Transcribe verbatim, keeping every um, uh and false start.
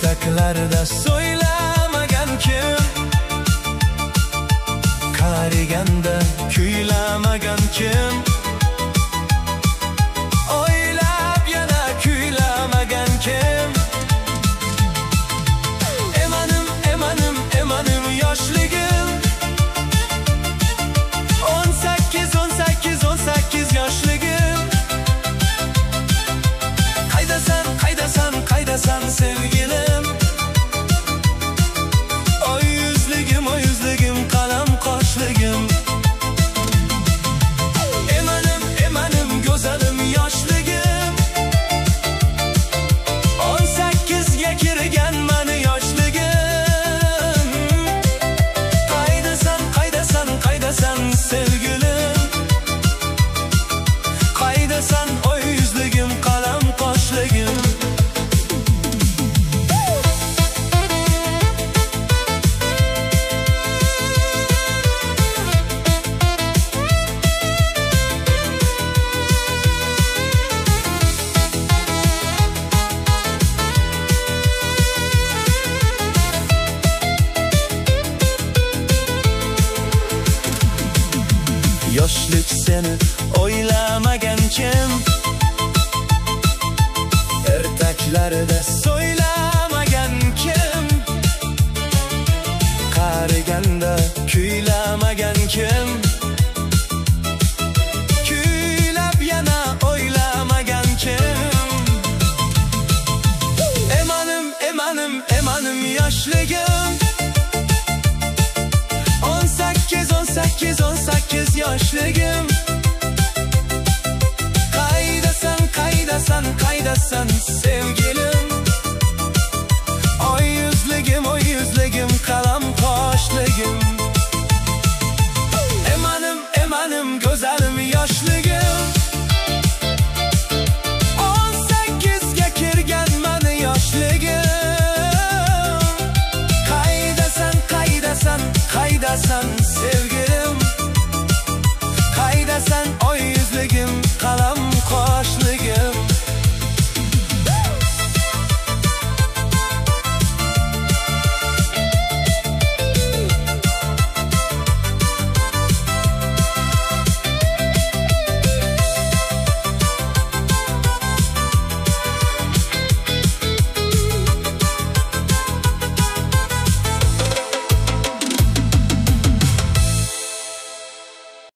Ertaklarda so'ylamagan kim, qariganda kuylamagan kim, o'ylab yana kuylamagan kim. Emanim, emanim, emanim yoshligim, o'n sakkiz, o'n sakkiz, o'n sakkiz yoshligim. Qaydasan, qaydasan, qaydasan sevgilim, oy yuzligim, oy yuzligim, qalam qoshligim. Emanim, emanim go'zalim yoshligim, o'n sakkizga kirgan mani yoshligim. Qaydasan, qaydasan, qaydasan sevgilim, qaydasan, oy yuzligim, qalam qoshligim. Yoshlik seni o'ylamagan kim, ertaklarda so'ylamagan kim, qariganda kuylamagan kim, kuylab yana o'ylamagan kim. Emanim, emanim, emanim yoshligim, o'n sakkiz, o'n sakkiz, o'n sakkiz yoshligim. Qaydasan, qaydasan, qaydasan sevgilim,